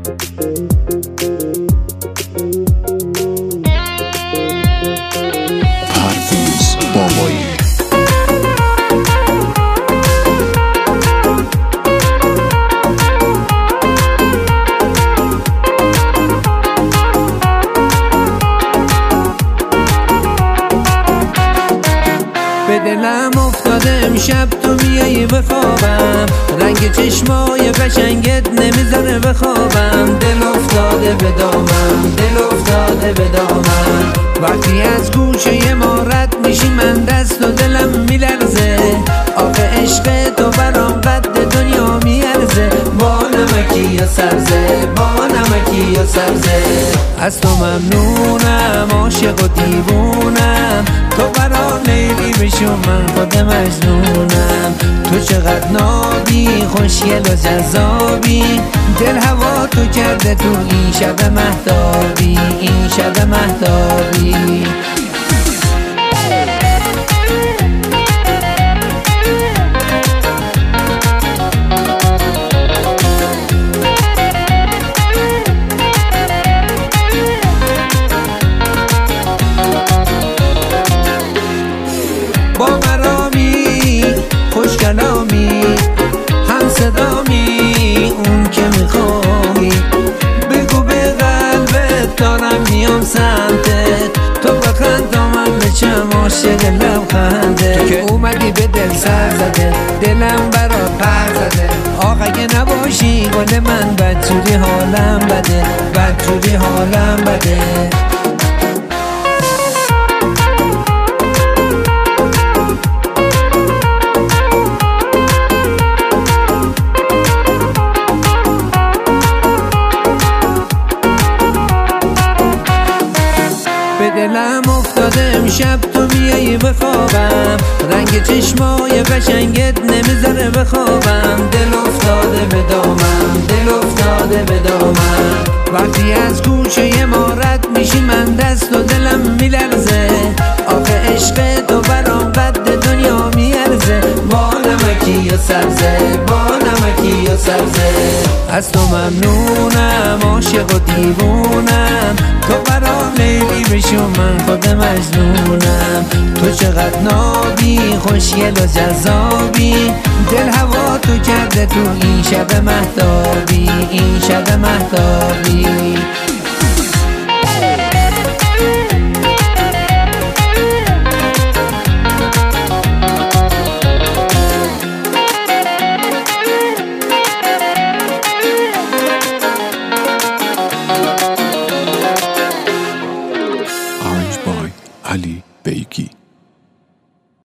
پرویز بابایی. به دلم افتاده امشب تو میایی بخوابم، رنگ چشمای قشنگت نمیذاره بخوابم. دل افتاده به دامم، دل افتاده به دامم. وقتی از گوشه ما رد میشی من دست و دلم میلرزه. آخه عشق تو برام قد دنیا میارزه. با نمکی یا سبزه، با نمکی یا سبزه. از تو ممنونم، عاشق و دیوونم. تو برام لیلی بشو من خود مجنونم. تو چقدر نابی، خوشگل و جذابی. دل هوا تو کرده تو این شب مهتابی، این شب مهتابی. با مرامی، خوش کلامی، هم صدامی، اون که میخوایی. بگو به قلبت دارم میام سمتت. تو بخند تا من بچم عاشق لبخنده. تو که اومدی به دل سر زده، دلم برات پر زده. آقا اگه نباشی گل من بدجوری حالم بده، بدجوری حالم بده. به دلم افتاده امشب تو میایی بخوابم، رنگ چشمای قشنگت نمیذاره بخوابم. دل افتاده به دامم، دل افتاده به دامم. وقتی از گوشه ما رد میشی من دست و دلم میلرزه. آخه عشق تو برام قد دنیا میارزه. با نمکی یا سبزه، با نمکی یا سبزه. از تو ممنونم، عاشق و دیوونم. تو برام لیلی بشو من خود مجنونم. تو چقدر نابی، خوشگل و جذابی. دل هوا تو کرده تو این شب مهتابی، این شب مهتابی. Arranged by Ali Beiki.